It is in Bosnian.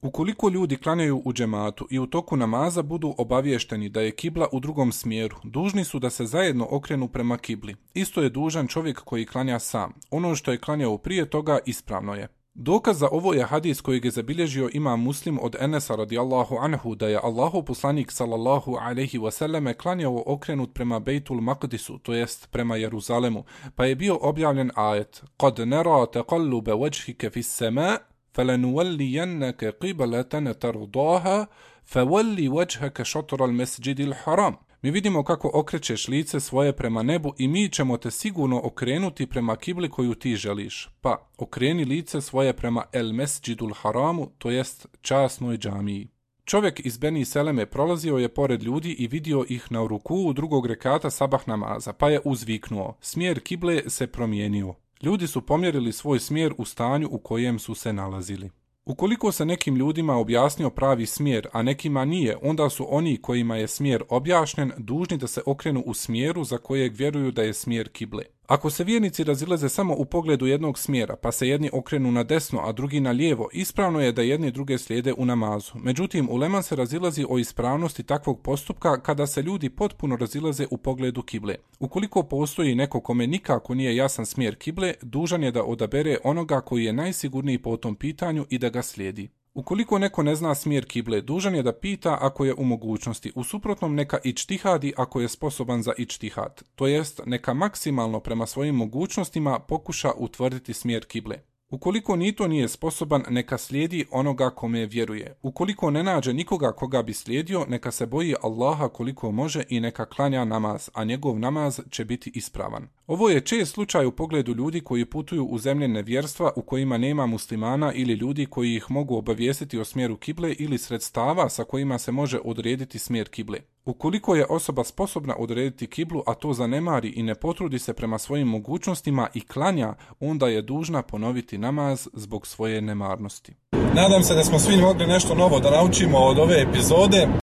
Ukoliko ljudi klanjaju u džematu i u toku namaza budu obaviješteni da je kibla u drugom smjeru, dužni su da se zajedno okrenu prema kibli. Isto je dužan čovjek koji klanja sam. Ono što je klanjao prije toga ispravno je. Dokaz za ovo je hadis kojeg je zabilježio Imam Muslim od Enesa radijallahu anhu da je Allahov poslanik sallallahu alejhi ve selleme klanjao okrenut prema Bejtul Maqdisu, to jest prema Jeruzalemu, pa je bio objavljen ajet: "Qad nara taqalluba wajhika fis sama' فَلَنُوَلِّيَنَّكَ قِبَلَةً تَرْضَاهَا فَوَلِّ وَجْهَكَ شَطْرَ الْمَسْجِدِ الْحَرَامِ." Mi vidimo kako okrećeš lice svoje prema nebu i mi ćemo te sigurno okrenuti prema kibli koju ti želiš. Pa, okreni lice svoje prema El Mesđidul Haramu, to jest časnoj džamiji. Čovjek iz Beni Seleme prolazio je pored ljudi i vidio ih na rukuu drugog rekata sabah namaza, pa je uzviknuo: smjer kible se promijenio. Ljudi su pomjerili svoj smjer u stanju u kojem su se nalazili. Ukoliko se nekim ljudima objasnio pravi smjer, a nekima nije, onda su oni kojima je smjer objašnjen dužni da se okrenu u smjeru za kojeg vjeruju da je smjer kible. Ako se vjernici razilaze samo u pogledu jednog smjera, pa se jedni okrenu na desno, a drugi na lijevo, ispravno je da jedni druge slijede u namazu. Međutim, ulema se razilazi o ispravnosti takvog postupka kada se ljudi potpuno razilaze u pogledu kible. Ukoliko postoji neko kome nikako nije jasan smjer kible, dužan je da odabere onoga koji je najsigurniji po tom pitanju i da ga slijedi. Ukoliko neko ne zna smjer kible, dužan je da pita ako je u mogućnosti, u suprotnom neka ičtihadi ako je sposoban za ičtihad, to jest neka maksimalno prema svojim mogućnostima pokuša utvrditi smjer kible. Ukoliko ni to nije sposoban, neka slijedi onoga kome vjeruje. Ukoliko ne nađe nikoga koga bi slijedio, neka se boji Allaha koliko može i neka klanja namaz, a njegov namaz će biti ispravan. Ovo je čest slučaj u pogledu ljudi koji putuju u zemlje nevjerstva u kojima nema muslimana ili ljudi koji ih mogu obavijestiti o smjeru kible ili sredstava sa kojima se može odrediti smjer kible. Ukoliko je osoba sposobna odrediti kiblu, a to zanemari i ne potrudi se prema svojim mogućnostima i klanja, onda je dužna ponoviti namaz zbog svoje nemarnosti. Nadam se da smo svi mogli nešto novo da naučimo od ove epizode.